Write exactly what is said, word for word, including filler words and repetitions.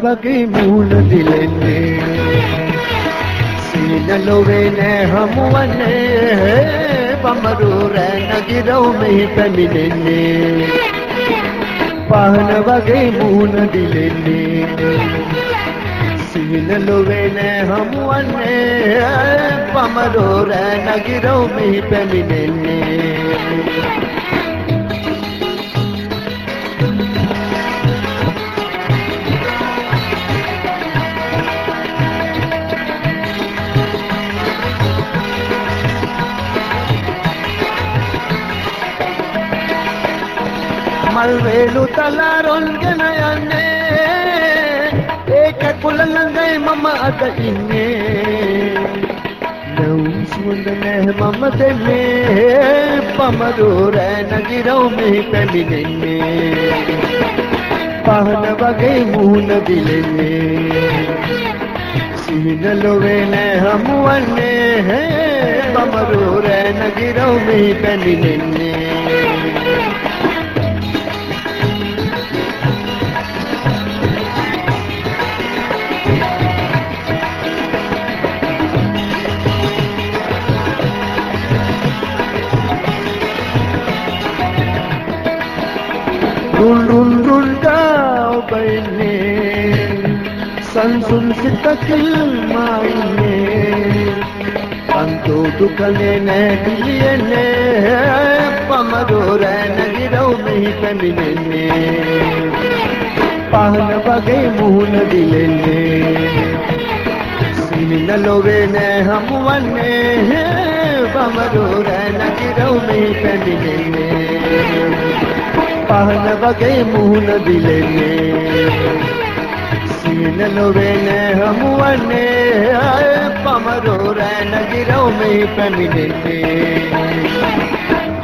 වගේ මූණ දිලෙන්නේ සීනලොවේ නෑ හමුවන්නේ පමරු රෑ නගිරව් මෙහි පැමිණෙන්නේ පහන වගේ මූණ දිලෙන්නේ සීනලොවේ නෑ හමුවන්නේ පමරු රෑ නගිරව් මෙහි පැමිණෙන්නේ මල් වේලු තලාරොන් ගෙන යන්නේ ඒක කුල ළඟයි මම අද ඉන්නේ නවුම් සුවඳ නැහැ මම දෙන්නේ පමරු රෑ නගිරව් මෙහි පැමිණෙන්නේ පහන වගේ මූණ දිලෙන්නේ සීනලොවේ නෑ හමුවන්නේ පමරු රෑ නගිරව් මෙහි පැමිණෙන්නේ run run run kau baine sansun sitakil maine anto dukane ne diliyene pamadu ra nagiraw mehi paminenne pahana wage muhuna dilenne sinalowe ne hamuwanne pamadu ra nagiraw mehi paminenne පහන වගේ මුහුණ දිලෙන්නේ සීනලොවේ නෑ හමුවන්නේ පමරෝ රෑ නගිරව් මෙහි පැමිණෙන්නේ